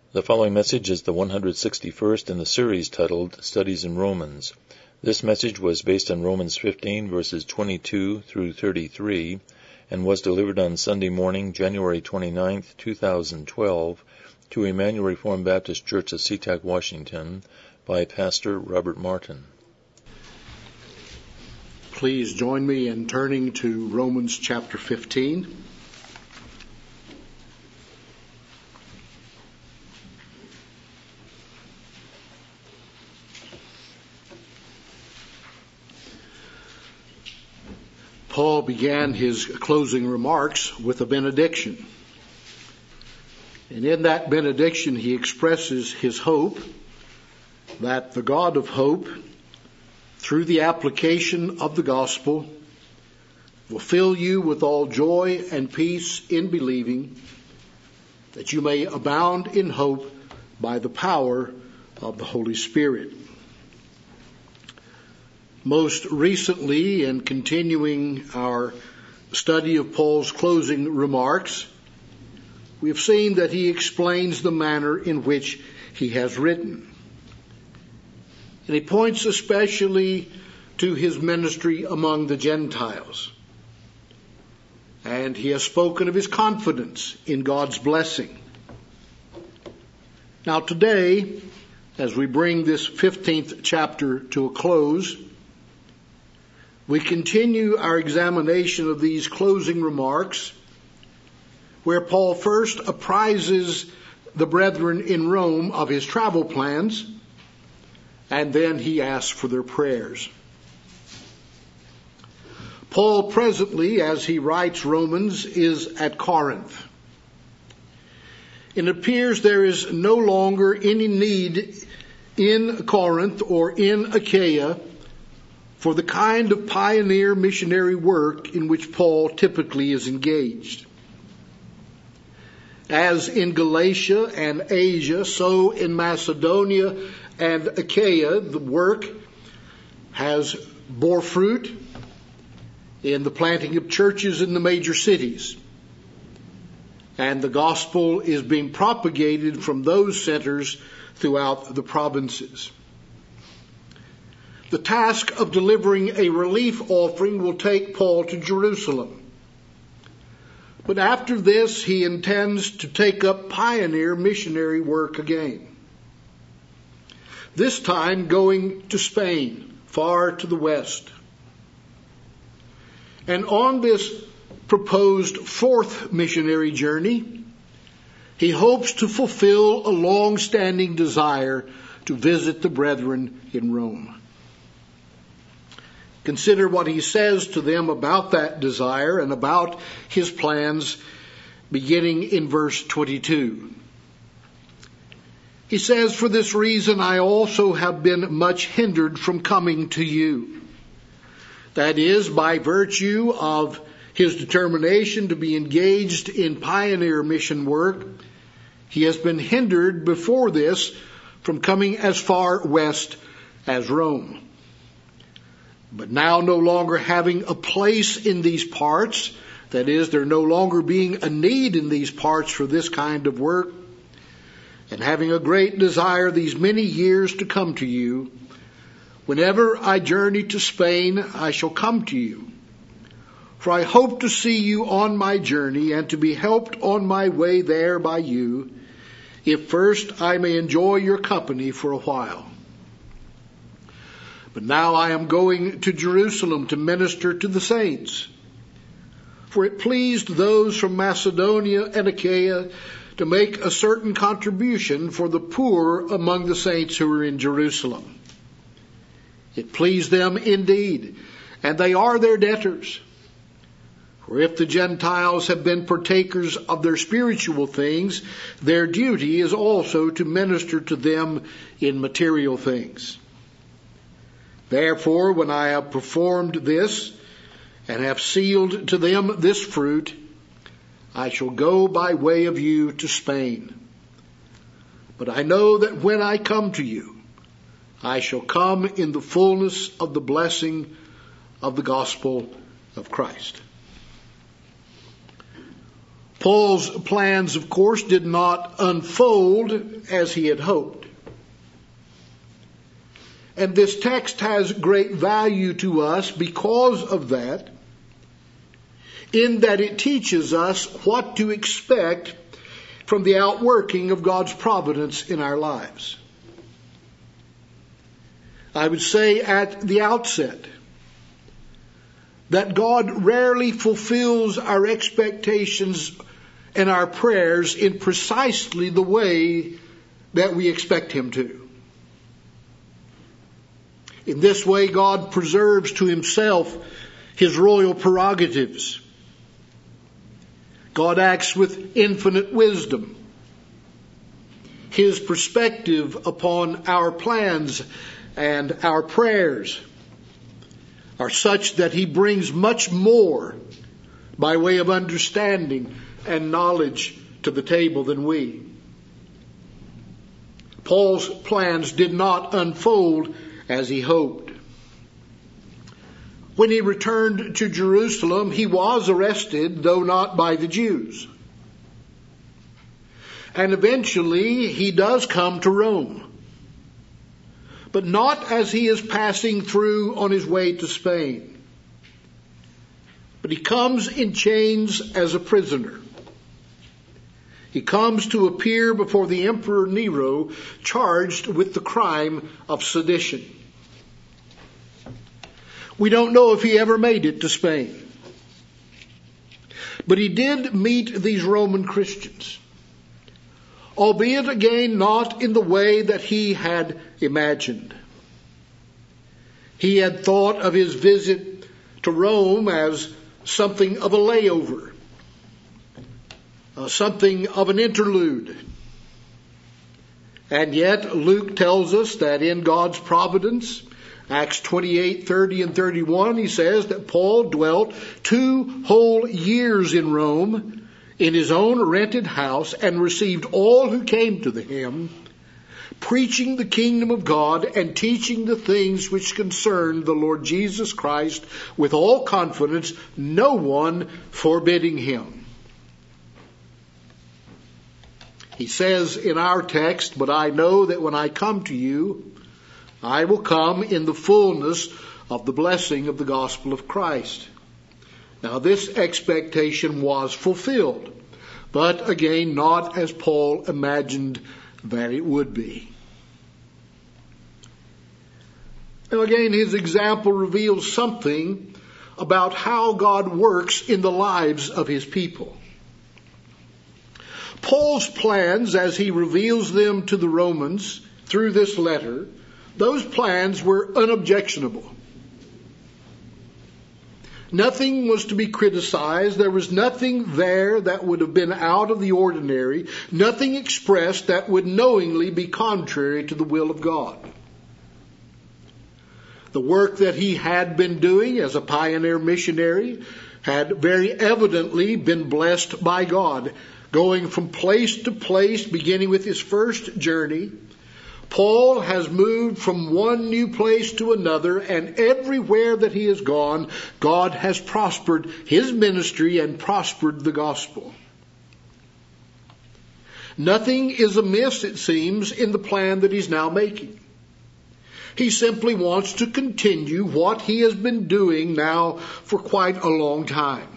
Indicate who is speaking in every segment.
Speaker 1: The following message is the 161st in the series titled Studies in Romans. This message was based on Romans 15 verses 22 through 33 and was delivered on Sunday morning, January 29, 2012, to Emmanuel Reformed Baptist Church of SeaTac, Washington, by Pastor Robert Martin.
Speaker 2: Please join me in turning to Romans chapter 15. Paul began his closing remarks with a benediction. And in that benediction, he expresses his hope that the God of hope, through the application of the gospel, will fill you with all joy and peace in believing, that you may abound in hope by the power of the Holy Spirit. Most recently, in continuing our study of Paul's closing remarks, we have seen that he explains the manner in which he has written. And he points especially to his ministry among the Gentiles. And he has spoken of his confidence in God's blessing. Now today, as we bring this 15th chapter to a close, we continue our examination of these closing remarks, where Paul first apprises the brethren in Rome of his travel plans, and then he asks for their prayers. Paul presently, as he writes Romans, is at Corinth. It appears there is no longer any need in Corinth or in Achaia for the kind of pioneer missionary work in which Paul typically is engaged. As in Galatia and Asia, so in Macedonia and Achaia, the work has bore fruit in the planting of churches in the major cities. And the gospel is being propagated from those centers throughout the provinces. The task of delivering a relief offering will take Paul to Jerusalem. But after this, he intends to take up pioneer missionary work again. This time going to Spain, far to the west. And on this proposed fourth missionary journey, he hopes to fulfill a long-standing desire to visit the brethren in Rome. Consider what he says to them about that desire and about his plans, beginning in verse 22. He says, "For this reason I also have been much hindered from coming to you." That is, by virtue of his determination to be engaged in pioneer mission work, he has been hindered before this from coming as far west as Rome. But now, no longer having a place in these parts, that is, there no longer being a need in these parts for this kind of work, and having a great desire these many years to come to you, whenever I journey to Spain, I shall come to you. For I hope to see you on my journey and to be helped on my way there by you, if first I may enjoy your company for a while. But now I am going to Jerusalem to minister to the saints. For it pleased those from Macedonia and Achaia to make a certain contribution for the poor among the saints who are in Jerusalem. It pleased them indeed, and they are their debtors. For if the Gentiles have been partakers of their spiritual things, their duty is also to minister to them in material things. Therefore, when I have performed this and have sealed to them this fruit, I shall go by way of you to Spain. But I know that when I come to you, I shall come in the fullness of the blessing of the gospel of Christ. Paul's plans, of course, did not unfold as he had hoped. And this text has great value to us because of that, in that it teaches us what to expect from the outworking of God's providence in our lives. I would say at the outset that God rarely fulfills our expectations and our prayers in precisely the way that we expect Him to. In this way, God preserves to Himself His royal prerogatives. God acts with infinite wisdom. His perspective upon our plans and our prayers are such that He brings much more by way of understanding and knowledge to the table than we. Paul's plans did not unfold as he hoped. When he returned to Jerusalem, he was arrested, though not by the Jews. And eventually he does come to Rome, but not as he is passing through on his way to Spain. But he comes in chains as a prisoner. He comes to appear before the Emperor Nero, charged with the crime of sedition. We don't know if he ever made it to Spain. But he did meet these Roman Christians, albeit again not in the way that he had imagined. He had thought of his visit to Rome as something of a layover, something of an interlude. And yet Luke tells us that in God's providence, Acts 28, 30 and 31, he says that Paul dwelt 2 whole years in Rome in his own rented house and received all who came to him, preaching the kingdom of God and teaching the things which concern the Lord Jesus Christ with all confidence, no one forbidding him. He says in our text, "But I know that when I come to you, I will come in the fullness of the blessing of the gospel of Christ." Now this expectation was fulfilled, but again not as Paul imagined that it would be. Now again, his example reveals something about how God works in the lives of his people. Paul's plans, as he reveals them to the Romans through this letter, those plans were unobjectionable. Nothing was to be criticized. There was nothing there that would have been out of the ordinary, nothing expressed that would knowingly be contrary to the will of God. The work that he had been doing as a pioneer missionary had very evidently been blessed by God. Going from place to place, beginning with his first journey, Paul has moved from one new place to another, and everywhere that he has gone, God has prospered his ministry and prospered the gospel. Nothing is amiss, it seems, in the plan that he's now making. He simply wants to continue what he has been doing now for quite a long time.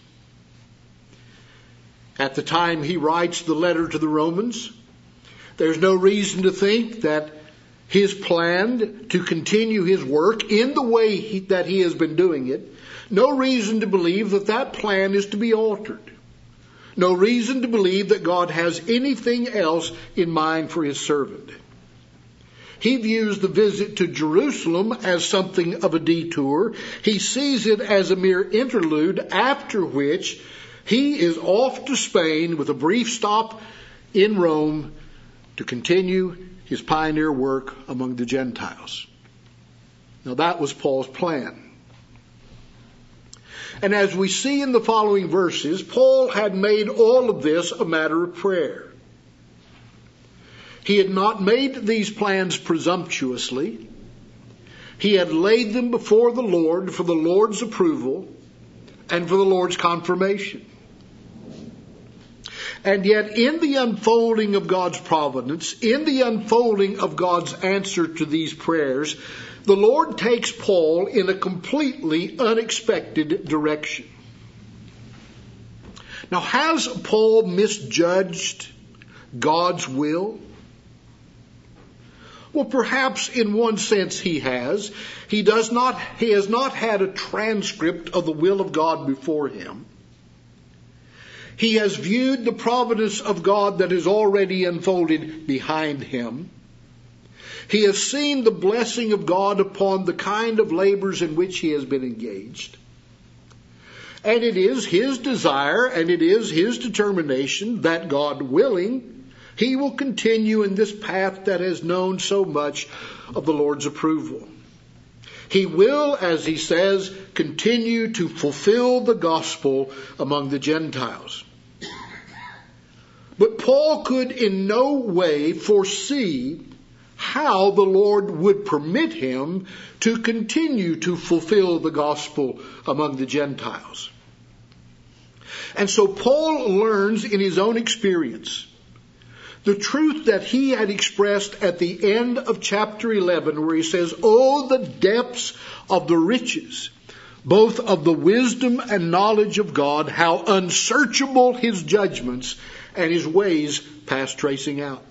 Speaker 2: At the time he writes the letter to the Romans, there's no reason to think that his plan to continue his work in the way that he has been doing it, no reason to believe that that plan is to be altered. No reason to believe that God has anything else in mind for his servant. He views the visit to Jerusalem as something of a detour. He sees it as a mere interlude, after which he is off to Spain with a brief stop in Rome to continue his pioneer work among the Gentiles. Now that was Paul's plan. And as we see in the following verses, Paul had made all of this a matter of prayer. He had not made these plans presumptuously. He had laid them before the Lord for the Lord's approval and for the Lord's confirmation. And yet in the unfolding of God's providence, in the unfolding of God's answer to these prayers, the Lord takes Paul in a completely unexpected direction. Now, has Paul misjudged God's will? Well, perhaps in one sense he has. He has not had a transcript of the will of God before him. He has viewed the providence of God that is already unfolded behind him. He has seen the blessing of God upon the kind of labors in which he has been engaged. And it is his desire and it is his determination that, God willing, he will continue in this path that has known so much of the Lord's approval. He will, as he says, continue to fulfill the gospel among the Gentiles. But Paul could in no way foresee how the Lord would permit him to continue to fulfill the gospel among the Gentiles. And so Paul learns in his own experience the truth that he had expressed at the end of chapter 11, where he says, "Oh, the depths of the riches, both of the wisdom and knowledge of God, how unsearchable his judgments and his ways past tracing out."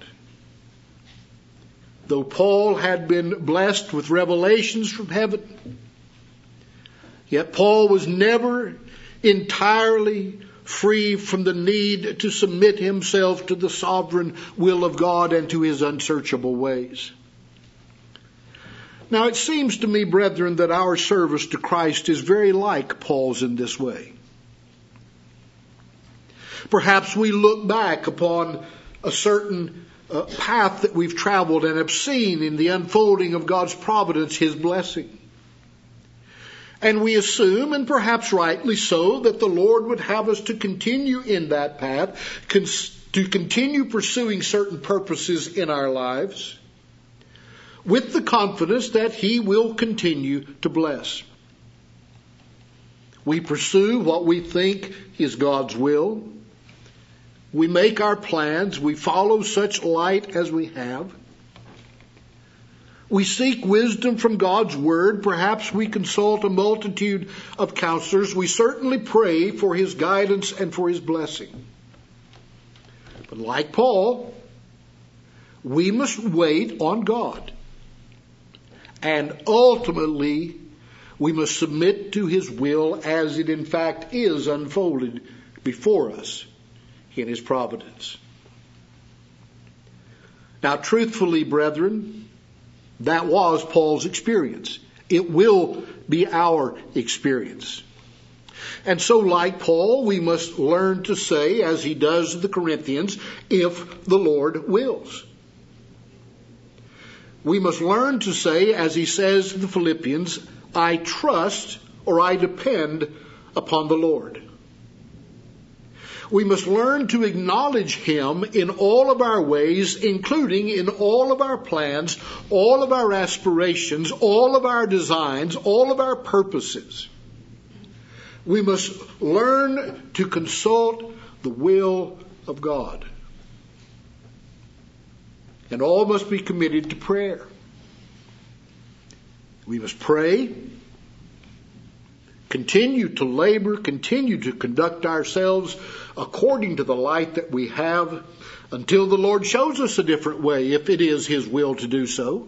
Speaker 2: Though Paul had been blessed with revelations from heaven, yet Paul was never entirely free from the need to submit himself to the sovereign will of God and to his unsearchable ways. Now, it seems to me, brethren, that our service to Christ is very like Paul's in this way. Perhaps we look back upon a certain path that we've traveled and have seen in the unfolding of God's providence his blessing. And we assume, and perhaps rightly so, that the Lord would have us to continue in that path, to continue pursuing certain purposes in our lives, with the confidence that he will continue to bless. We pursue what we think is God's will. We make our plans. We follow such light as we have. We seek wisdom from God's Word. Perhaps we consult a multitude of counselors. We certainly pray for his guidance and for his blessing. But like Paul, we must wait on God. And ultimately, we must submit to his will as it in fact is unfolded before us in his providence. Now, truthfully, brethren, that was Paul's experience. It will be our experience. And so, like Paul, we must learn to say, as he does to the Corinthians, if the Lord wills. We must learn to say, as he says to the Philippians, I trust or I depend upon the Lord. We must learn to acknowledge him in all of our ways, including in all of our plans, all of our aspirations, all of our designs, all of our purposes. We must learn to consult the will of God. And all must be committed to prayer. We must pray, continue to labor, continue to conduct ourselves according to the light that we have until the Lord shows us a different way, if it is his will to do so.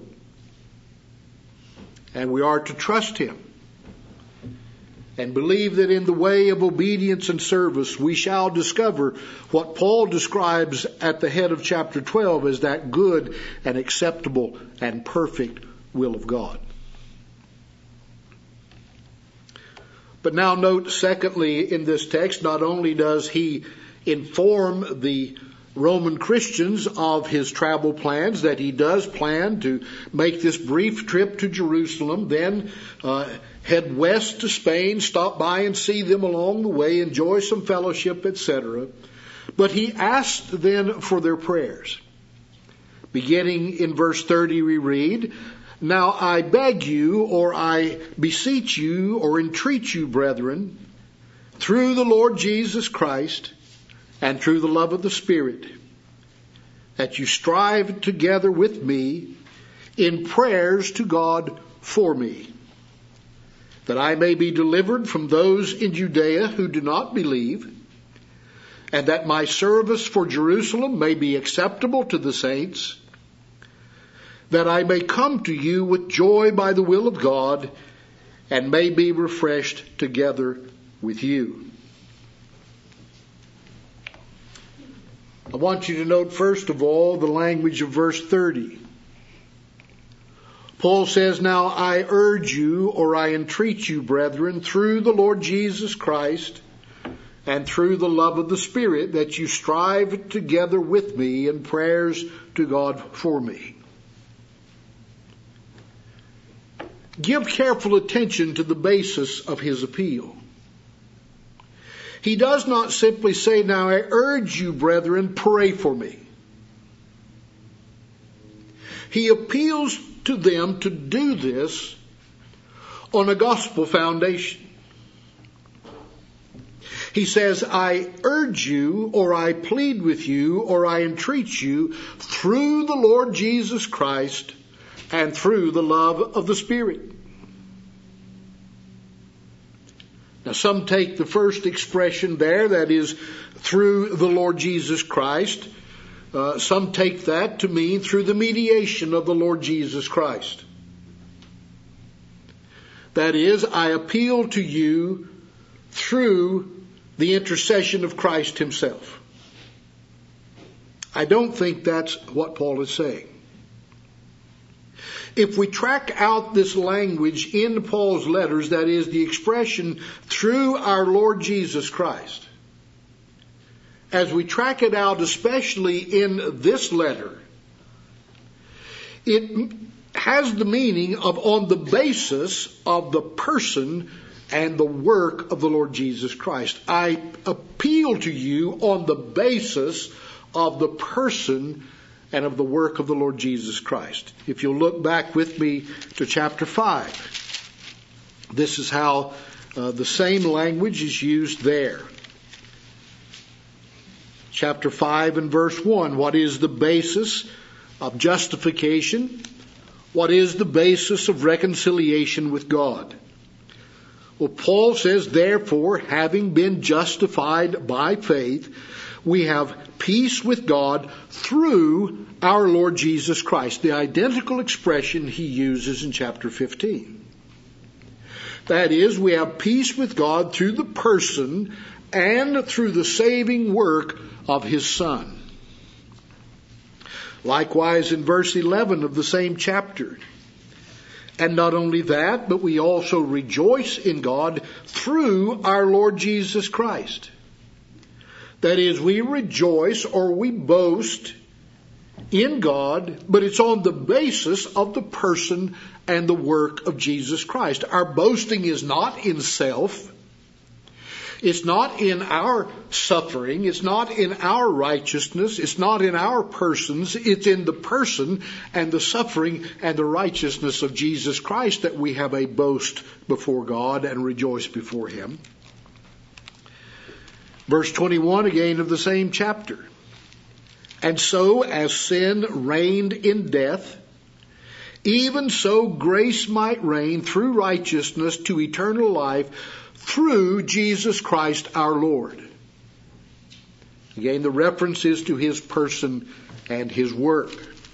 Speaker 2: And we are to trust him and believe that in the way of obedience and service we shall discover what Paul describes at the head of chapter 12 as that good and acceptable and perfect will of God. But now note, secondly, in this text, not only does he inform the Roman Christians of his travel plans, that he does plan to make this brief trip to Jerusalem, then head west to Spain, stop by and see them along the way, enjoy some fellowship, etc. But he asked then for their prayers. Beginning in verse 30, we read, Now I beg you, or I beseech you, or entreat you, brethren, through the Lord Jesus Christ, and through the love of the Spirit, that you strive together with me in prayers to God for me, that I may be delivered from those in Judea who do not believe, and that my service for Jerusalem may be acceptable to the saints, that I may come to you with joy by the will of God, and may be refreshed together with you. I want you to note, first of all, the language of verse 30. Paul says, now I urge you, or I entreat you, brethren, through the Lord Jesus Christ and through the love of the Spirit, that you strive together with me in prayers to God for me. Give careful attention to the basis of his appeal. He does not simply say, now I urge you, brethren, pray for me. He appeals to them to do this on a gospel foundation. He says, I urge you, or I plead with you, or I entreat you through the Lord Jesus Christ and through the love of the Spirit. Now, some take the first expression there, that is, through the Lord Jesus Christ. Some take that to mean through the mediation of the Lord Jesus Christ. That is, I appeal to you through the intercession of Christ himself. I don't think that's what Paul is saying. If we track out this language in Paul's letters, that is, the expression through our Lord Jesus Christ, as we track it out, especially in this letter, it has the meaning of on the basis of the person and the work of the Lord Jesus Christ. I appeal to you on the basis of the person and of the work of the Lord Jesus Christ. If you'll look back with me to chapter 5, this is how the same language is used there. Chapter 5 and verse 1, what is the basis of justification? What is the basis of reconciliation with God? Well, Paul says, therefore, having been justified by faith, we have peace with God through our Lord Jesus Christ. The identical expression he uses in chapter 15. That is, we have peace with God through the person and through the saving work of his Son. Likewise, in verse 11 of the same chapter, and not only that, but we also rejoice in God through our Lord Jesus Christ. That is, we rejoice or we boast in God, but it's on the basis of the person and the work of Jesus Christ. Our boasting is not in self. It's not in our suffering. It's not in our righteousness. It's not in our persons. It's in the person and the suffering and the righteousness of Jesus Christ that we have a boast before God and rejoice before him. Verse 21 again of the same chapter. And so as sin reigned in death, even so grace might reign through righteousness to eternal life through Jesus Christ our Lord. Again, the reference is to his person and his work.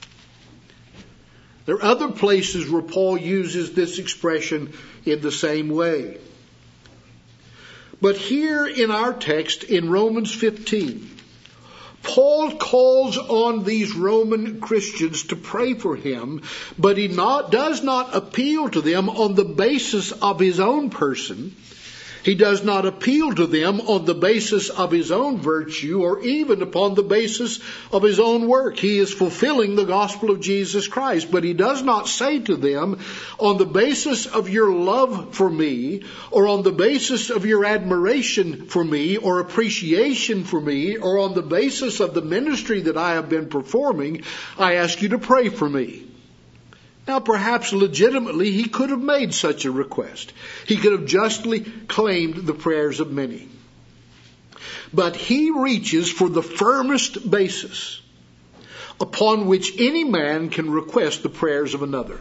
Speaker 2: There are other places where Paul uses this expression in the same way. But here in our text in Romans 15, Paul calls on these Roman Christians to pray for him, but he does not appeal to them on the basis of his own person. He does not appeal to them on the basis of his own virtue or even upon the basis of his own work. He is fulfilling the gospel of Jesus Christ, but he does not say to them on the basis of your love for me or on the basis of your admiration for me or appreciation for me or on the basis of the ministry that I have been performing, I ask you to pray for me. Now, perhaps legitimately, he could have made such a request. He could have justly claimed the prayers of many. but he reaches for the firmest basis upon which any man can request the prayers of another.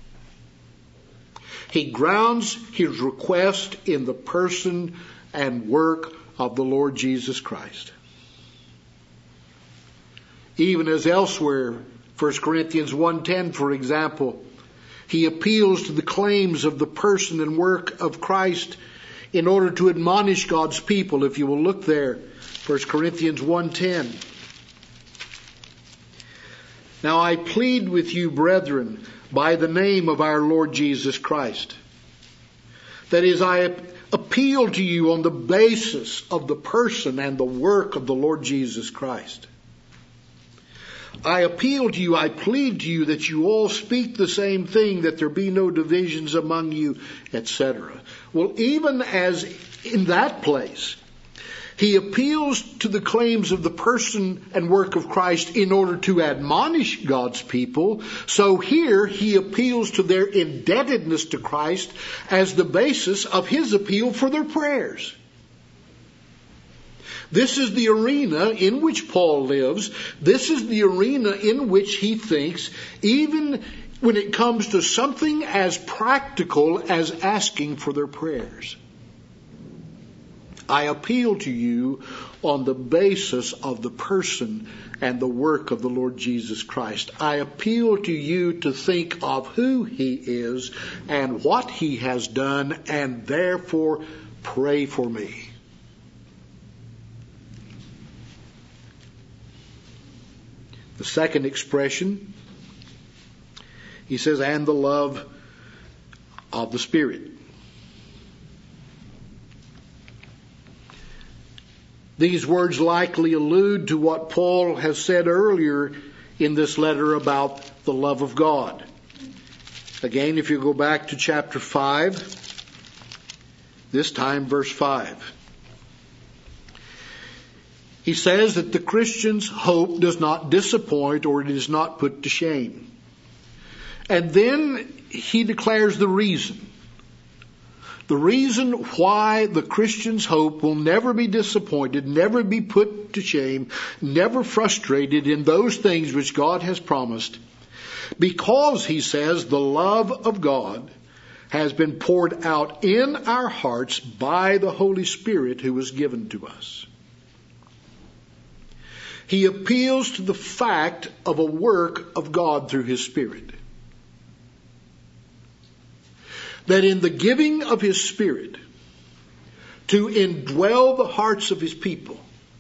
Speaker 2: He grounds his request in the person and work of the Lord Jesus Christ. Even as elsewhere, 1 Corinthians 1:10, for example, he appeals to the claims of the person and work of Christ in order to admonish God's people. If you will look there, 1 Corinthians 1:10. Now I plead with you, brethren, by the name of our Lord Jesus Christ. That is, I appeal to you on the basis of the person and the work of the Lord Jesus Christ. I appeal to you, I plead to you that you all speak the same thing, that there be no divisions among you, etc. Well, even as in that place, he appeals to the claims of the person and work of Christ in order to admonish God's people. So here he appeals to their indebtedness to Christ as the basis of his appeal for their prayers. This is the arena in which Paul lives. This is the arena in which he thinks, even when it comes to something as practical as asking for their prayers. I appeal to you on the basis of the person and the work of the Lord Jesus Christ. I appeal to you to think of who he is and what he has done, and therefore pray for me. The second expression, he says, and the love of the Spirit. These words likely allude to what Paul has said earlier in this letter about the love of God. Again, if you go back to chapter 5, this time verse 5. He says that the Christian's hope does not disappoint, or it is not put to shame. And then he declares the reason. The reason why the Christian's hope will never be disappointed, never be put to shame, never frustrated in those things which God has promised. Because, he says, the love of God has been poured out in our hearts by the Holy Spirit who was given to us. He appeals to the fact of a work of God through his Spirit. That in the giving of his Spirit to indwell the hearts of his people,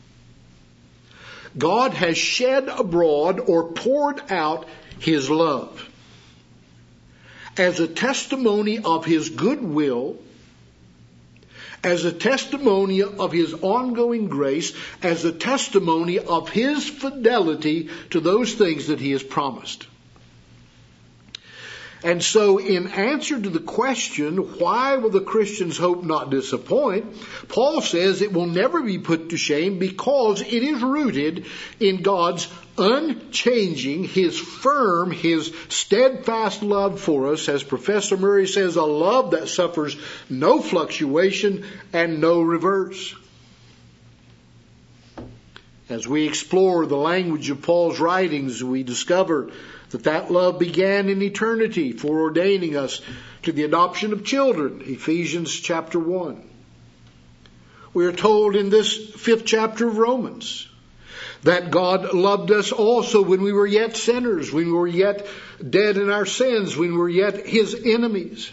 Speaker 2: God has shed abroad or poured out his love as a testimony of his goodwill, as a testimony of his ongoing grace, as a testimony of his fidelity to those things that he has promised. And so in answer to the question, why will the Christian's hope not disappoint? Paul says it will never be put to shame because it is rooted in God's unchanging, his firm, his steadfast love for us. As Professor Murray says, a love that suffers no fluctuation and no reverse. As we explore the language of Paul's writings, we discover that love began in eternity, foreordaining us to the adoption of children, Ephesians chapter 1. We are told in this 5th chapter of Romans that God loved us also when we were yet sinners, when we were yet dead in our sins, when we were yet his enemies.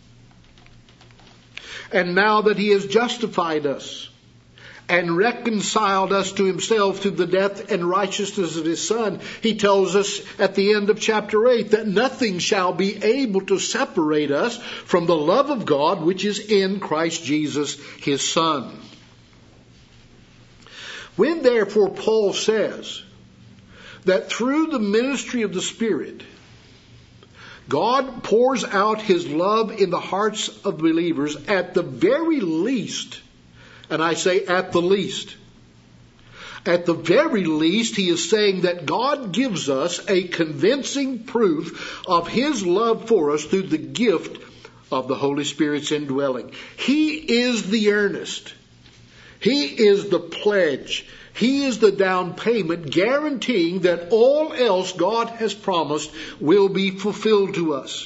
Speaker 2: And now that he has justified us and reconciled us to himself through the death and righteousness of his Son, he tells us at the end of chapter 8 that nothing shall be able to separate us from the love of God which is in Christ Jesus, his Son. When therefore Paul says that through the ministry of the Spirit, God pours out his love in the hearts of believers, at the very least, and I say at the least, at the very least, he is saying that God gives us a convincing proof of his love for us through the gift of the Holy Spirit's indwelling. He is the earnest. He is the pledge. He is the down payment guaranteeing that all else God has promised will be fulfilled to us.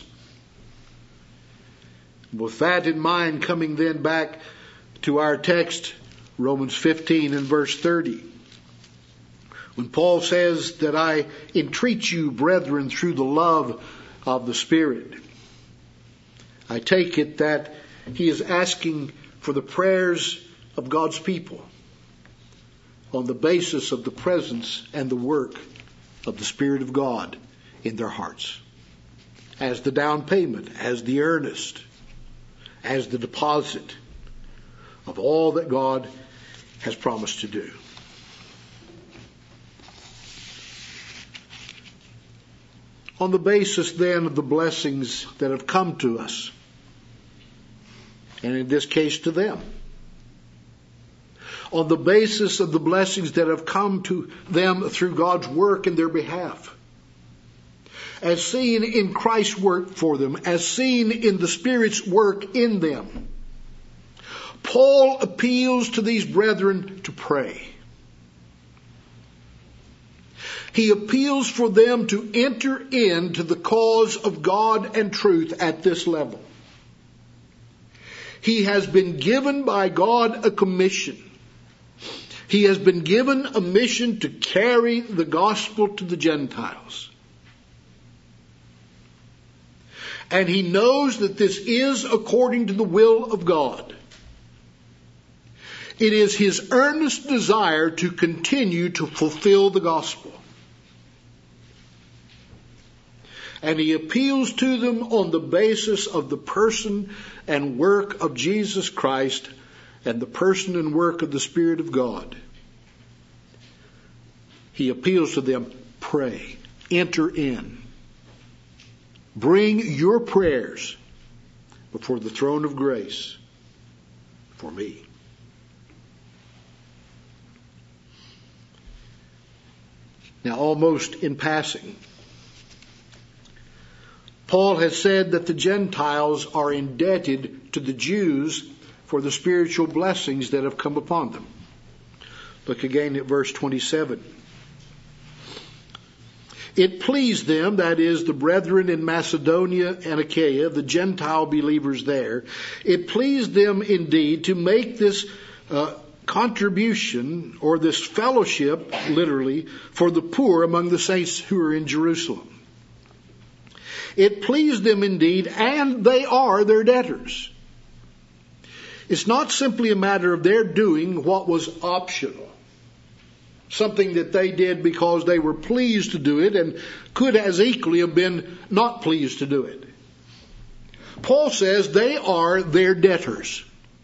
Speaker 2: With that in mind, coming then back to our text, Romans 15 and verse 30. When Paul says that I entreat you, brethren, through the love of the Spirit, I take it that he is asking for the prayers of God's people on the basis of the presence and the work of the Spirit of God in their hearts, as the down payment, as the earnest, as the deposit of all that God has promised to do. On the basis then of the blessings that have come to us, and in this case to them, on the basis of the blessings that have come to them through God's work in their behalf, as seen in Christ's work for them, as seen in the Spirit's work in them, Paul appeals to these brethren to pray. He appeals for them to enter into the cause of God and truth at this level. He has been given by God a commission. He has been given a mission to carry the gospel to the Gentiles. And he knows that this is according to the will of God. It is his earnest desire to continue to fulfill the gospel. And he appeals to them on the basis of the person and work of Jesus Christ and the person and work of the Spirit of God. He appeals to them, pray, enter in. Bring your prayers before the throne of grace for me. Now, almost in passing, Paul has said that the Gentiles are indebted to the Jews for the spiritual blessings that have come upon them. Look again at verse 27. It pleased them, that is, the brethren in Macedonia and Achaia, the Gentile believers there, it pleased them indeed to make this contribution, or this fellowship, literally, for the poor among the saints who are in Jerusalem. It pleased them indeed, and they are their debtors. It's not simply a matter of their doing what was optional, something that they did because they were pleased to do it and could as equally have been not pleased to do it. Paul says they are their debtors.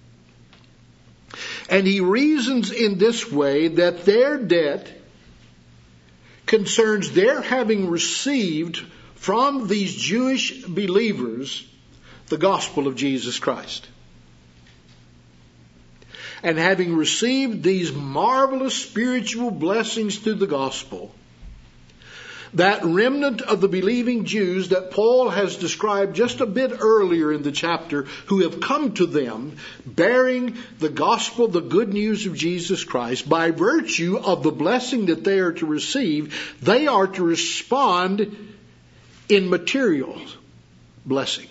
Speaker 2: And he reasons in this way that their debt concerns their having received from these Jewish believers the gospel of Jesus Christ. And having received these marvelous spiritual blessings through the gospel, that remnant of the believing Jews that Paul has described just a bit earlier in the chapter, who have come to them bearing the gospel, the good news of Jesus Christ, by virtue of the blessing that they are to receive, they are to respond in material blessing.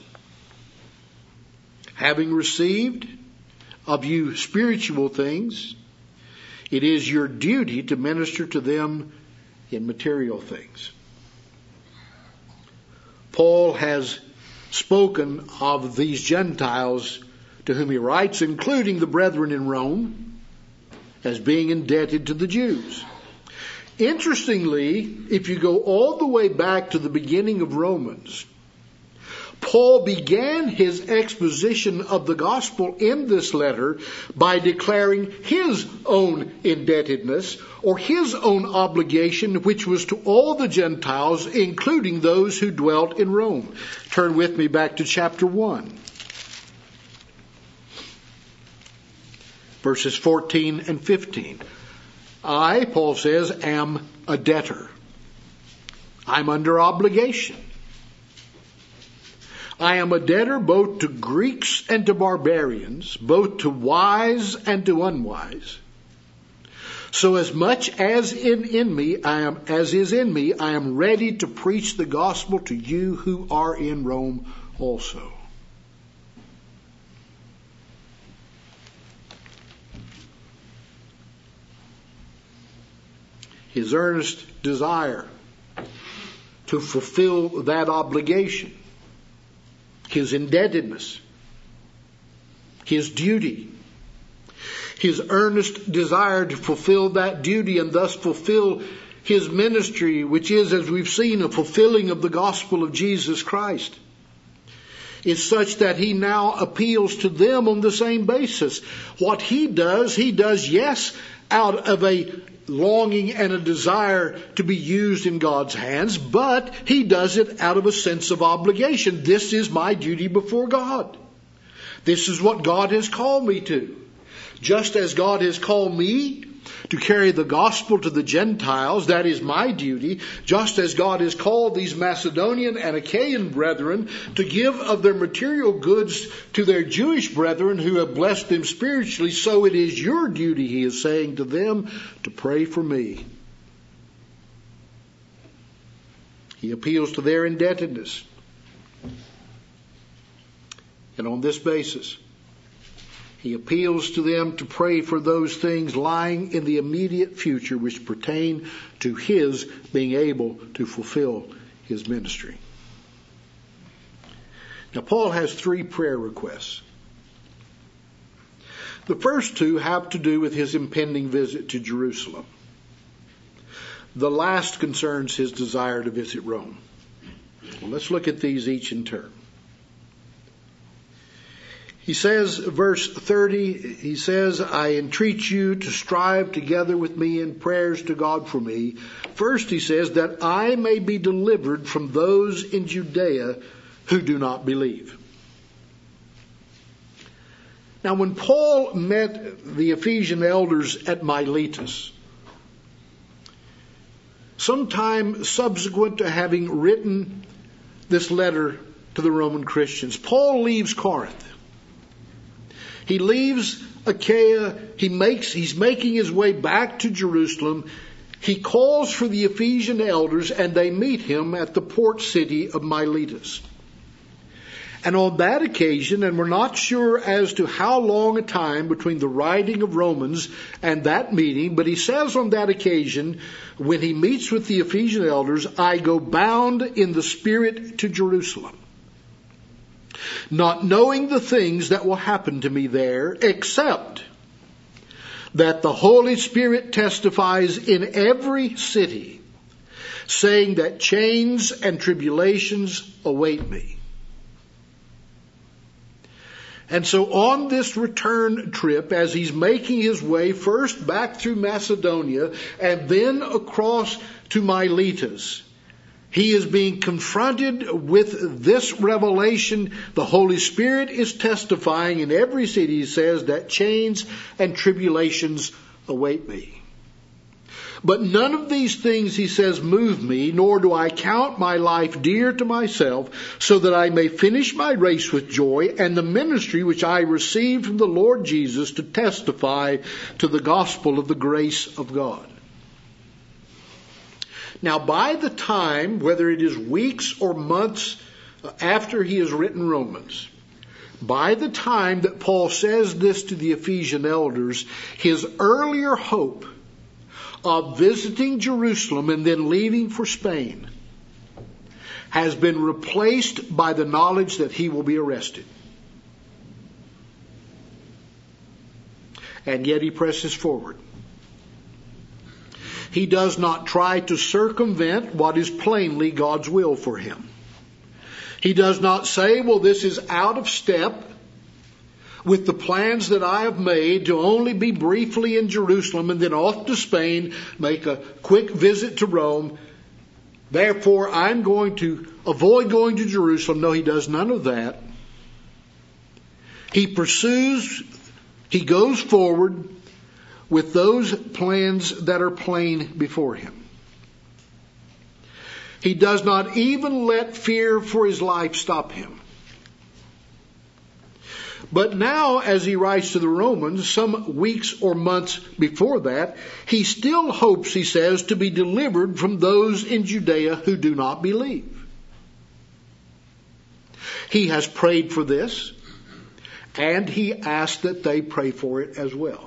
Speaker 2: Having received of you spiritual things, it is your duty to minister to them in material things. Paul has spoken of these Gentiles to whom he writes, including the brethren in Rome, as being indebted to the Jews. Interestingly, if you go all the way back to the beginning of Romans, Paul began his exposition of the gospel in this letter by declaring his own indebtedness, or his own obligation, which was to all the Gentiles, including those who dwelt in Rome. Turn with me back to chapter 1. Verses 14 and 15. I, Paul says, am a debtor. I'm under obligation. I am a debtor both to Greeks and to barbarians, both to wise and to unwise. So as much as is in me, I am ready to preach the gospel to you who are in Rome also. His earnest desire to fulfill that obligation, his indebtedness, his duty, his earnest desire to fulfill that duty and thus fulfill his ministry, which is, as we've seen, a fulfilling of the gospel of Jesus Christ, is such that he now appeals to them on the same basis. What he does, yes, out of a longing and a desire to be used in God's hands, but he does it out of a sense of obligation. This is my duty before God. This is what God has called me to. Just as God has called me to carry the gospel to the Gentiles, that is my duty. Just as God has called these Macedonian and Achaean brethren to give of their material goods to their Jewish brethren who have blessed them spiritually, so it is your duty, he is saying to them, to pray for me. He appeals to their indebtedness. And on this basis, he appeals to them to pray for those things lying in the immediate future which pertain to his being able to fulfill his ministry. Now, Paul has 3 prayer requests. The first 2 have to do with his impending visit to Jerusalem. The last concerns his desire to visit Rome. Well, let's look at these each in turn. He says, verse 30, he says, I entreat you to strive together with me in prayers to God for me. First, he says, that I may be delivered from those in Judea who do not believe. Now, when Paul met the Ephesian elders at Miletus, sometime subsequent to having written this letter to the Roman Christians, Paul leaves Corinth. He leaves Achaia. He's making his way back to Jerusalem. He calls for the Ephesian elders and they meet him at the port city of Miletus. And on that occasion, and we're not sure as to how long a time between the writing of Romans and that meeting, but he says on that occasion, when he meets with the Ephesian elders, I go bound in the Spirit to Jerusalem, not knowing the things that will happen to me there, except that the Holy Spirit testifies in every city, saying that chains and tribulations await me. And so on this return trip, as he's making his way first back through Macedonia and then across to Miletus, he is being confronted with this revelation. The Holy Spirit is testifying in every city, he says, that chains and tribulations await me. But none of these things, he says, move me, nor do I count my life dear to myself, so that I may finish my race with joy and the ministry which I received from the Lord Jesus to testify to the gospel of the grace of God. Now, by the time, whether it is weeks or months after he has written Romans, by the time that Paul says this to the Ephesian elders, his earlier hope of visiting Jerusalem and then leaving for Spain has been replaced by the knowledge that he will be arrested. And yet he presses forward. He does not try to circumvent what is plainly God's will for him. He does not say, well, this is out of step with the plans that I have made to only be briefly in Jerusalem and then off to Spain, make a quick visit to Rome. Therefore, I'm going to avoid going to Jerusalem. No, he does none of that. He pursues, he goes forward with those plans that are plain before him. He does not even let fear for his life stop him. But now, as he writes to the Romans, some weeks or months before that, he still hopes, he says, to be delivered from those in Judea who do not believe. He has prayed for this, and he asked that they pray for it as well.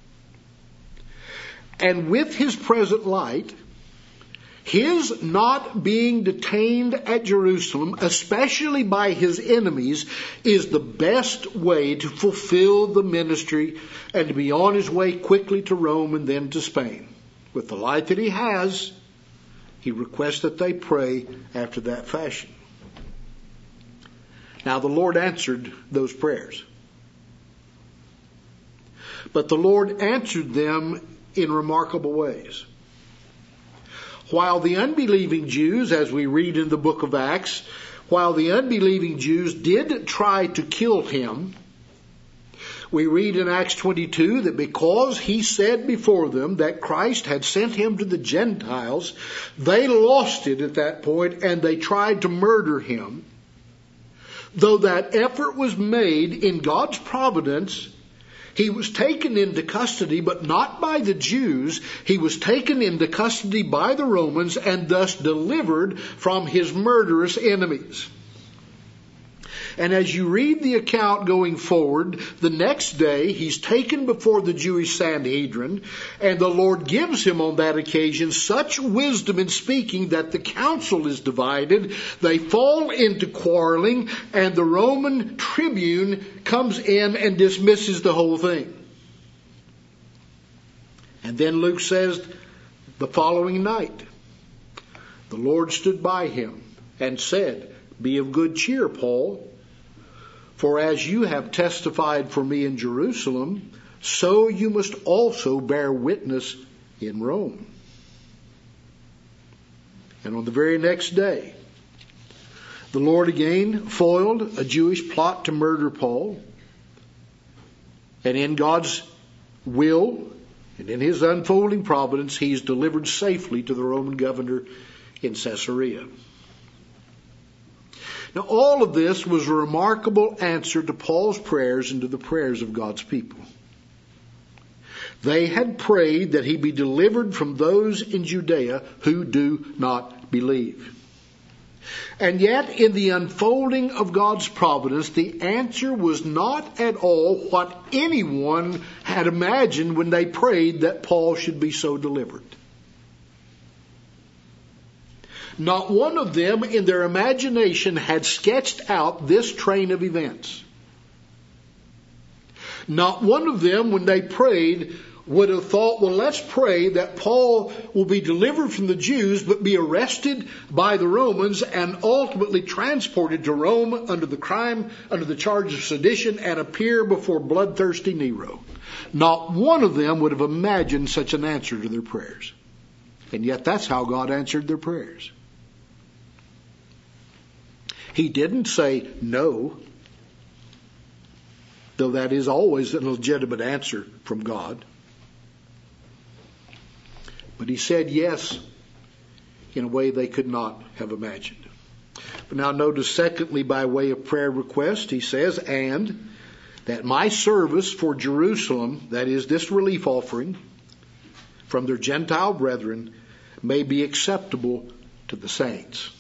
Speaker 2: And with his present light, his not being detained at Jerusalem, especially by his enemies, is the best way to fulfill the ministry and to be on his way quickly to Rome and then to Spain. With the light that he has, he requests that they pray after that fashion. Now the Lord answered those prayers. But the Lord answered them in remarkable ways. While the unbelieving Jews, as we read in the book of Acts, while the unbelieving Jews did try to kill him, we read in Acts 22 that because he said before them that Christ had sent him to the Gentiles, they lost it at that point and they tried to murder him. Though that effort was made in God's providence, he was taken into custody, but not by the Jews. He was taken into custody by the Romans and thus delivered from his murderous enemies. And as you read the account going forward, the next day he's taken before the Jewish Sanhedrin, and the Lord gives him on that occasion such wisdom in speaking that the council is divided. They fall into quarreling, and the Roman tribune comes in and dismisses the whole thing. And then Luke says, the following night, the Lord stood by him and said, "Be of good cheer, Paul. For as you have testified for me in Jerusalem, so you must also bear witness in Rome." And on the very next day, the Lord again foiled a Jewish plot to murder Paul. And in God's will and in his unfolding providence, he is delivered safely to the Roman governor in Caesarea. Now, all of this was a remarkable answer to Paul's prayers and to the prayers of God's people. They had prayed that he be delivered from those in Judea who do not believe. And yet, in the unfolding of God's providence, the answer was not at all what anyone had imagined when they prayed that Paul should be so delivered. Not one of them in their imagination had sketched out this train of events. Not one of them, when they prayed, would have thought, well, let's pray that Paul will be delivered from the Jews, but be arrested by the Romans and ultimately transported to Rome under the charge of sedition and appear before bloodthirsty Nero. Not one of them would have imagined such an answer to their prayers. And yet that's how God answered their prayers. He didn't say no, though that is always a legitimate answer from God. But he said yes in a way they could not have imagined. But now notice, secondly, by way of prayer request, he says, "And that my service for Jerusalem," that is this relief offering from their Gentile brethren, "may be acceptable to the saints."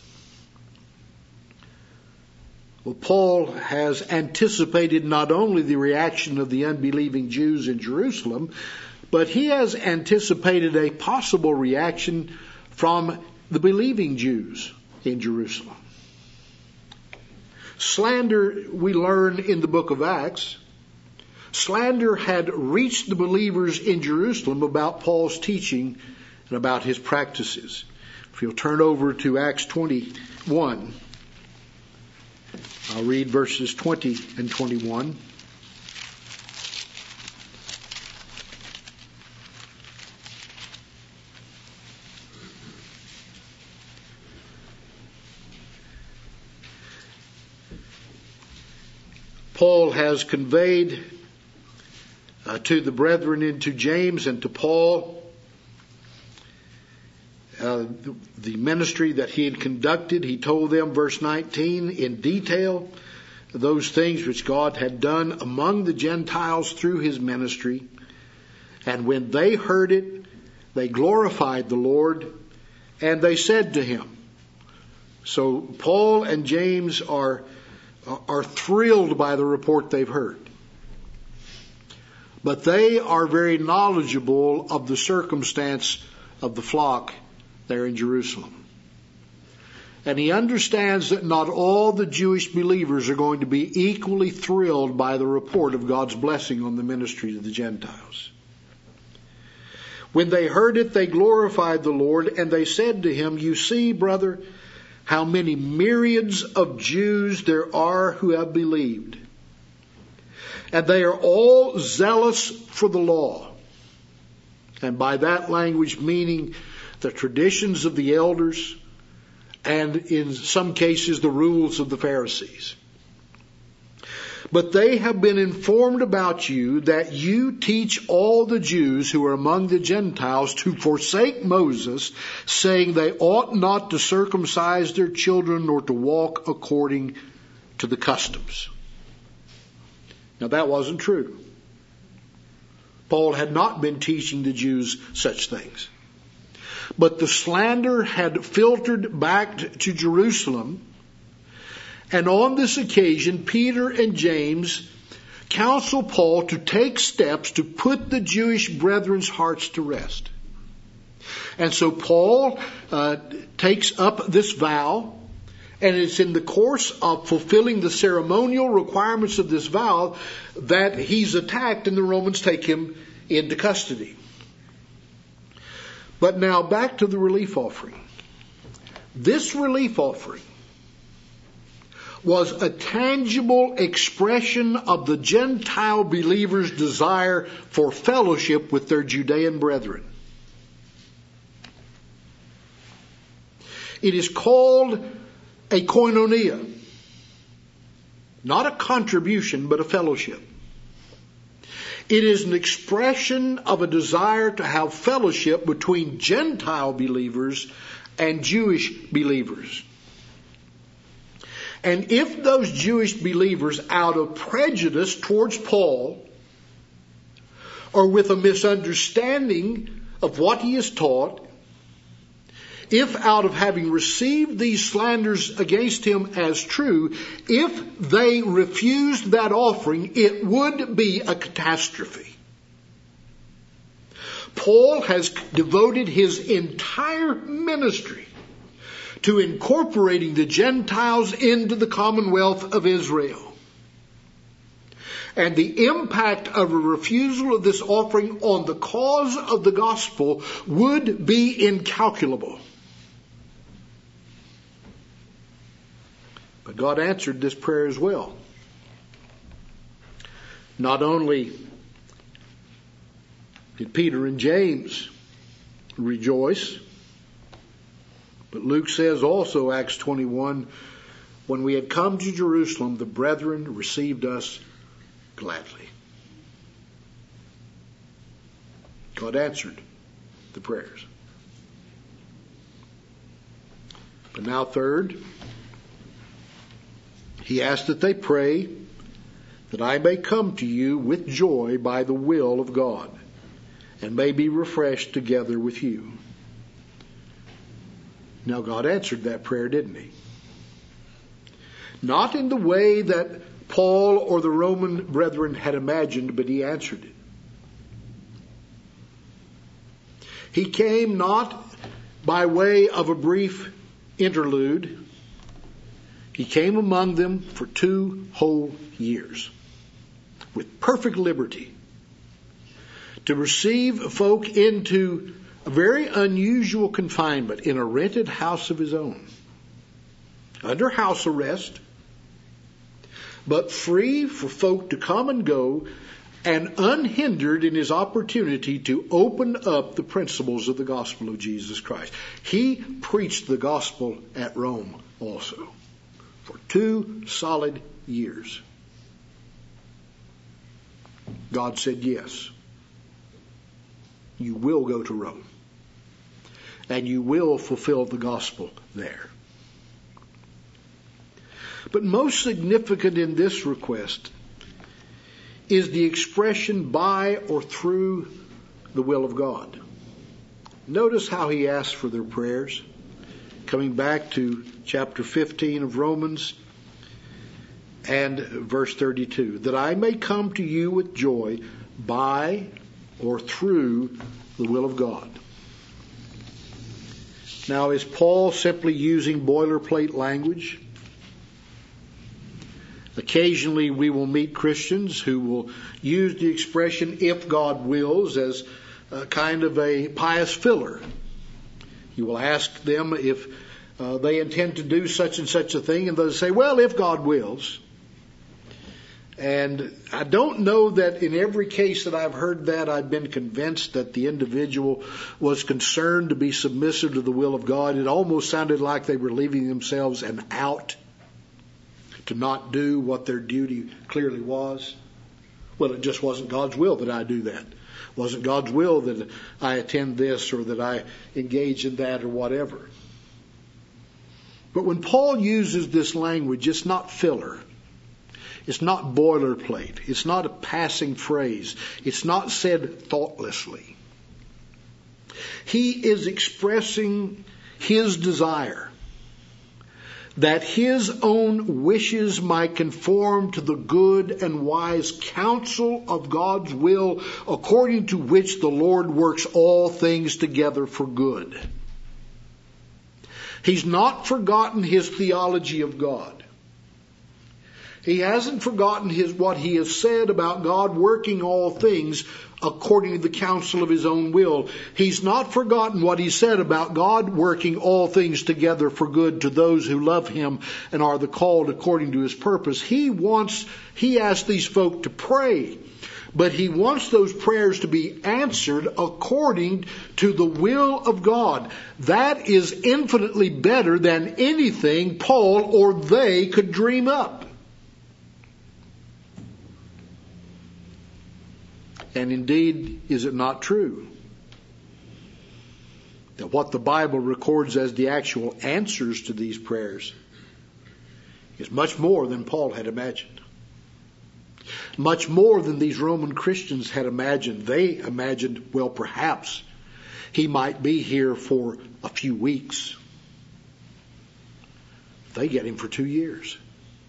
Speaker 2: Well, Paul has anticipated not only the reaction of the unbelieving Jews in Jerusalem, but he has anticipated a possible reaction from the believing Jews in Jerusalem. Slander, we learn in the book of Acts, slander had reached the believers in Jerusalem about Paul's teaching and about his practices. If you'll turn over to Acts 21, I'll read verses 20 and 21. Paul has conveyed to the brethren and to James and to Paul the ministry that he had conducted. He told them, verse 19, in detail those things which God had done among the Gentiles through his ministry. And when they heard it, they glorified the Lord, and they said to him. So Paul and James are thrilled by the report they've heard. But they are very knowledgeable of the circumstance of the flock there in Jerusalem. And he understands that not all the Jewish believers are going to be equally thrilled by the report of God's blessing on the ministry to the Gentiles. When they heard it, they glorified the Lord, and they said to him, "You see, brother, how many myriads of Jews there are who have believed. And they are all zealous for the law." And by that language meaning the traditions of the elders, and in some cases the rules of the Pharisees. But they have been informed about you that you teach all the Jews who are among the Gentiles to forsake Moses, saying they ought not to circumcise their children nor to walk according to the customs. Now that wasn't true. Paul had not been teaching the Jews such things. But the slander had filtered back to Jerusalem. And on this occasion, Peter and James counsel Paul to take steps to put the Jewish brethren's hearts to rest. And so Paul takes up this vow, and it's in the course of fulfilling the ceremonial requirements of this vow that he's attacked and the Romans take him into custody. But now back to the relief offering. This relief offering was a tangible expression of the Gentile believers' desire for fellowship with their Judean brethren. It is called a koinonia. Not a contribution, but a fellowship. It is an expression of a desire to have fellowship between Gentile believers and Jewish believers. And if those Jewish believers, out of prejudice towards Paul, or with a misunderstanding of what he has taught, if out of having received these slanders against him as true, if they refused that offering, it would be a catastrophe. Paul has devoted his entire ministry to incorporating the Gentiles into the commonwealth of Israel. And the impact of a refusal of this offering on the cause of the gospel would be incalculable. But God answered this prayer as well. Not only did Peter and James rejoice, but Luke says also, Acts 21, when we had come to Jerusalem, the brethren received us gladly. God answered the prayers. But now third, he asked that they pray that I may come to you with joy by the will of God, and may be refreshed together with you. Now God answered that prayer, didn't he? Not in the way that Paul or the Roman brethren had imagined, but he answered it. He came not by way of a brief interlude. He came among them for 2 whole years with perfect liberty to receive folk into a very unusual confinement in a rented house of his own, under house arrest, but free for folk to come and go and unhindered in his opportunity to open up the principles of the gospel of Jesus Christ. He preached the gospel at Rome also for 2 solid years. God said, yes, you will go to Rome, and you will fulfill the gospel there. But most significant in this request is the expression by or through the will of God. Notice how he asks for their prayers. Coming back to chapter 15 of Romans and verse 32, that I may come to you with joy by or through the will of God. Now, is Paul simply using boilerplate language? Occasionally we will meet Christians who will use the expression, if God wills, as a kind of a pious filler. You will ask them if they intend to do such and such a thing, and they'll say, well, if God wills. And I don't know that in every case that I've heard that, I've been convinced that the individual was concerned to be submissive to the will of God. It almost sounded like they were leaving themselves an out to not do what their duty clearly was. Well, it just wasn't God's will that I do that. It wasn't God's will that I attend this or that I engage in that or whatever. But when Paul uses this language, it's not filler. It's not boilerplate. It's not a passing phrase. It's not said thoughtlessly. He is expressing his desire that his own wishes might conform to the good and wise counsel of God's will, according to which the Lord works all things together for good. He's not forgotten his theology of God. He hasn't forgotten what he has said about God working all things according to the counsel of his own will. He's not forgotten what he said about God working all things together for good to those who love him and are the called according to his purpose. He asked these folk to pray, but he wants those prayers to be answered according to the will of God. That is infinitely better than anything Paul or they could dream up. And indeed, is it not true that what the Bible records as the actual answers to these prayers is much more than Paul had imagined? Much more than these Roman Christians had imagined. They imagined, well, perhaps he might be here for a few weeks. They get him for 2 years.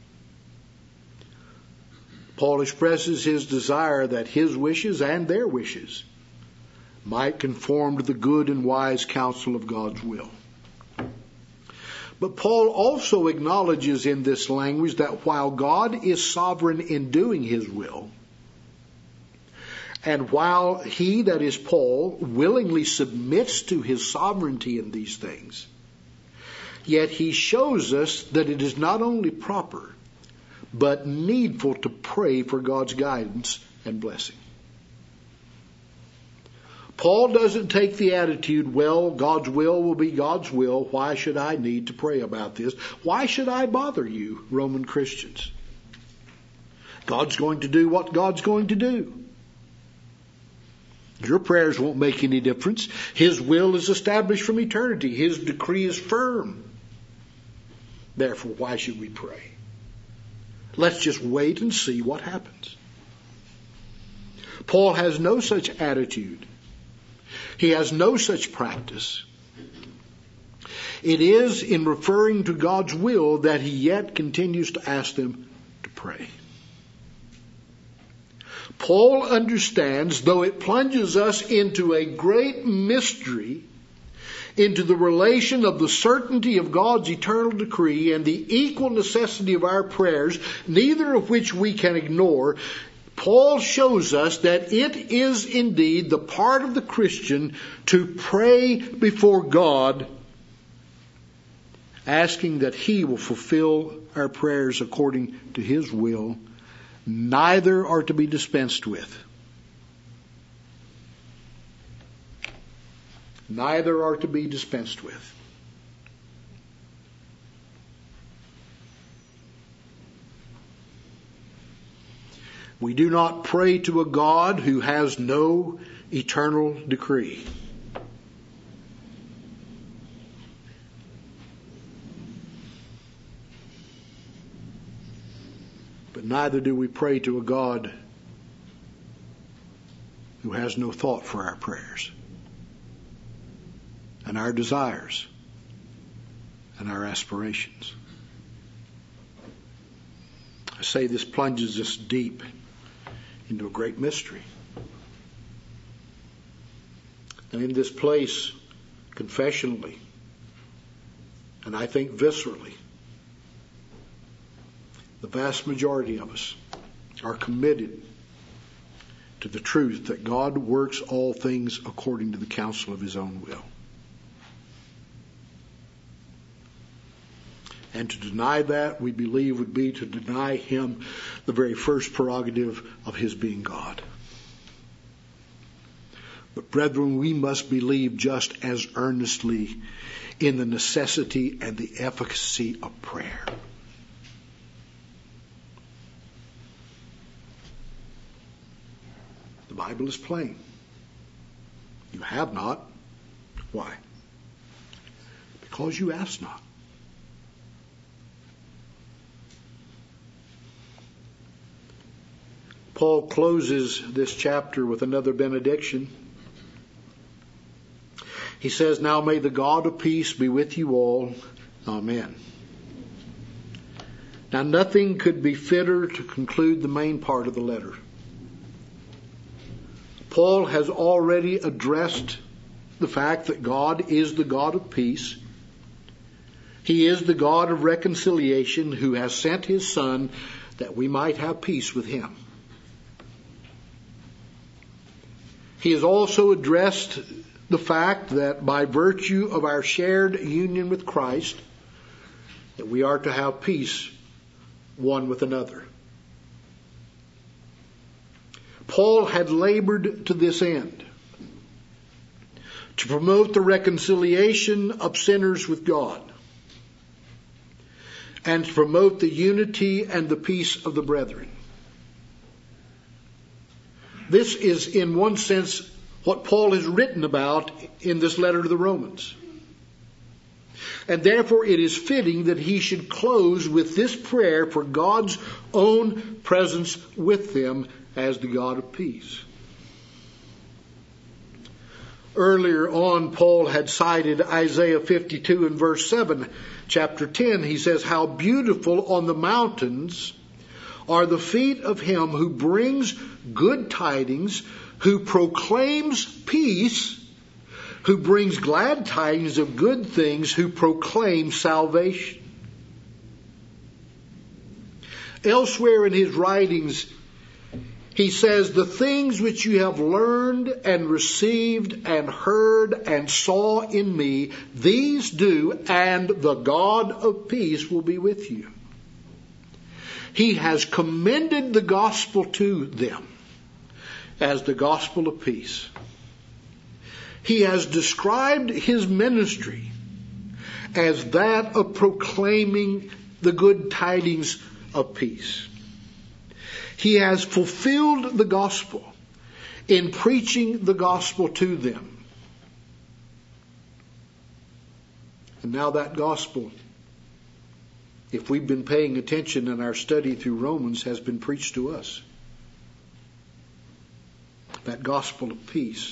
Speaker 2: Paul expresses his desire that his wishes and their wishes might conform to the good and wise counsel of God's will. But Paul also acknowledges in this language that while God is sovereign in doing his will, and while he, that is Paul, willingly submits to his sovereignty in these things, yet he shows us that it is not only proper, but needful to pray for God's guidance and blessing. Paul doesn't take the attitude, well, God's will be God's will. Why should I need to pray about this? Why should I bother you, Roman Christians? God's going to do what God's going to do. Your prayers won't make any difference. His will is established from eternity. His decree is firm. Therefore, why should we pray? Let's just wait and see what happens. Paul has no such attitude. He has no such practice. It is in referring to God's will that he yet continues to ask them to pray. Paul understands, though it plunges us into a great mystery, into the relation of the certainty of God's eternal decree and the equal necessity of our prayers, neither of which we can ignore, Paul shows us that it is indeed the part of the Christian to pray before God, asking that he will fulfill our prayers according to his will. Neither are to be dispensed with. Neither are to be dispensed with. We do not pray to a God who has no eternal decree. But neither do we pray to a God who has no thought for our prayers and our desires and our aspirations. I say this plunges us deep into a great mystery. And in this place, confessionally, and I think viscerally, the vast majority of us are committed to the truth that God works all things according to the counsel of His own will. And to deny that, we believe, would be to deny Him the very first prerogative of His being God. But brethren, we must believe just as earnestly in the necessity and the efficacy of prayer. The Bible is plain. You have not. Why? Because you ask not. Paul closes this chapter with another benediction. He says, "Now may the God of peace be with you all. Amen." Now nothing could be fitter to conclude the main part of the letter. Paul has already addressed the fact that God is the God of peace. He is the God of reconciliation who has sent His Son that we might have peace with Him. He has also addressed the fact that by virtue of our shared union with Christ, that we are to have peace one with another. Paul had labored to this end, to promote the reconciliation of sinners with God, and to promote the unity and the peace of the brethren. This is, in one sense, what Paul has written about in this letter to the Romans. And therefore it is fitting that he should close with this prayer for God's own presence with them as the God of peace. Earlier on, Paul had cited Isaiah 52 and verse 7. Chapter 10, he says, "How beautiful on the mountains are the feet of him who brings good tidings, who proclaims peace, who brings glad tidings of good things, who proclaims salvation." Elsewhere in his writings, he says, "The things which you have learned and received and heard and saw in me, these do, and the God of peace will be with you." He has commended the gospel to them as the gospel of peace. He has described his ministry as that of proclaiming the good tidings of peace. He has fulfilled the gospel in preaching the gospel to them. And now that gospel, if we've been paying attention in our study through Romans, has been preached to us. That gospel of peace.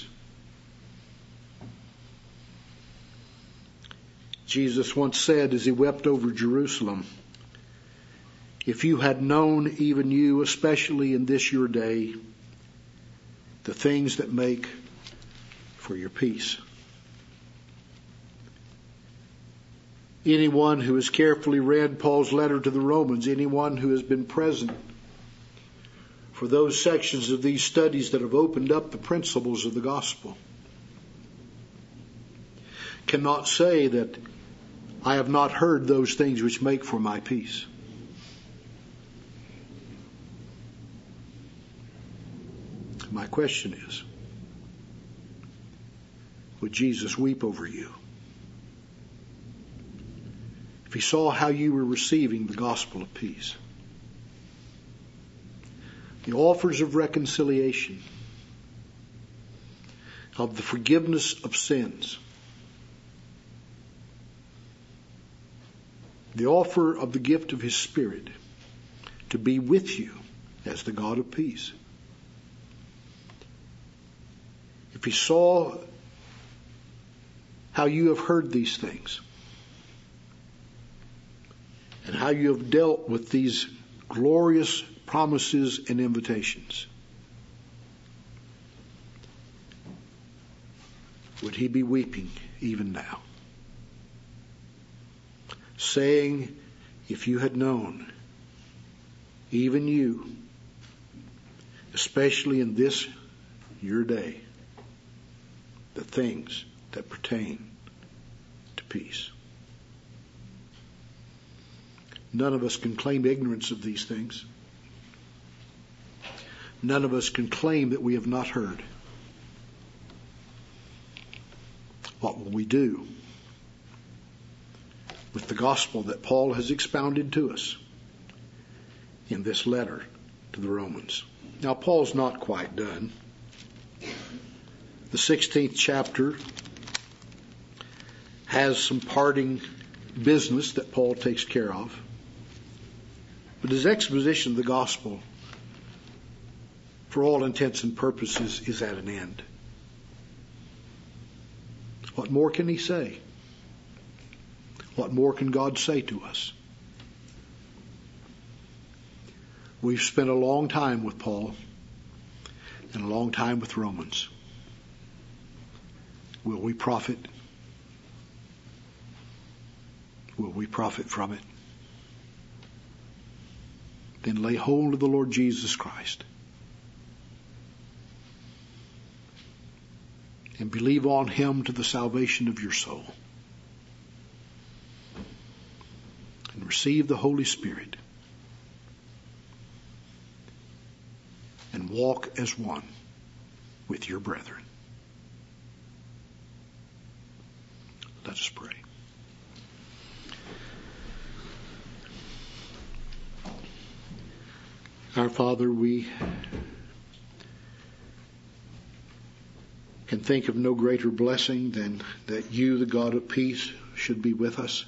Speaker 2: Jesus once said as he wept over Jerusalem, "If you had known, even you, especially in this your day, the things that make for your peace." Anyone who has carefully read Paul's letter to the Romans, anyone who has been present for those sections of these studies that have opened up the principles of the gospel, cannot say that I have not heard those things which make for my peace. My question is, would Jesus weep over you if he saw how you were receiving the gospel of peace? The offers of reconciliation, of the forgiveness of sins, the offer of the gift of his Spirit to be with you as the God of peace. If he saw how you have heard these things and how you have dealt with these glorious promises and invitations, would he be weeping even now, saying, if you had known, even you, especially in this your day, the things that pertain to peace. None of us can claim ignorance of these things. None of us can claim that we have not heard. What will we do with the gospel that Paul has expounded to us in this letter to the Romans? Now, Paul's not quite done. The 16th chapter has some parting business that Paul takes care of. But his exposition of the gospel, for all intents and purposes, is at an end. What more can he say? What more can God say to us? We've spent a long time with Paul and a long time with Romans. Will we profit? Will we profit from it? Then lay hold of the Lord Jesus Christ and believe on him to the salvation of your soul, and receive the Holy Spirit and walk as one with your brethren. Let us pray. Our Father, we can think of no greater blessing than that you, the God of peace, should be with us.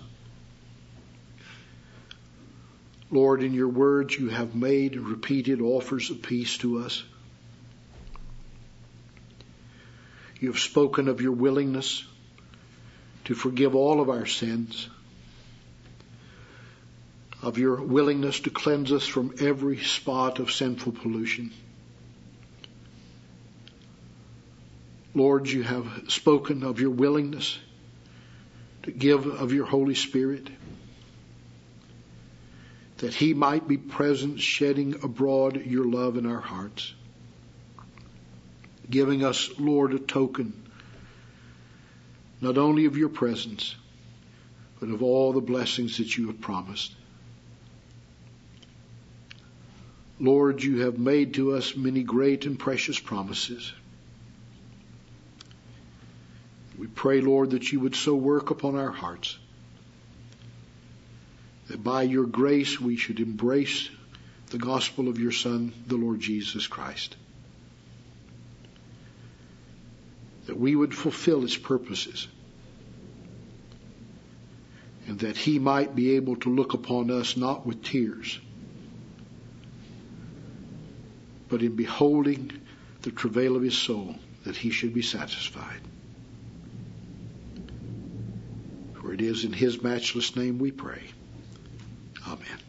Speaker 2: Lord, in your words you have made repeated offers of peace to us. You have spoken of your willingness to forgive all of our sins, of your willingness to cleanse us from every spot of sinful pollution. Lord, you have spoken of your willingness to give of your Holy Spirit, that he might be present, shedding abroad your love in our hearts, giving us, Lord, a token not only of your presence, but of all the blessings that you have promised. Lord, you have made to us many great and precious promises. We pray, Lord, that you would so work upon our hearts that by your grace we should embrace the gospel of your Son, the Lord Jesus Christ. That we would fulfill its purposes, and that he might be able to look upon us not with tears, but in beholding the travail of his soul, that he should be satisfied. For it is in his matchless name we pray. Amen.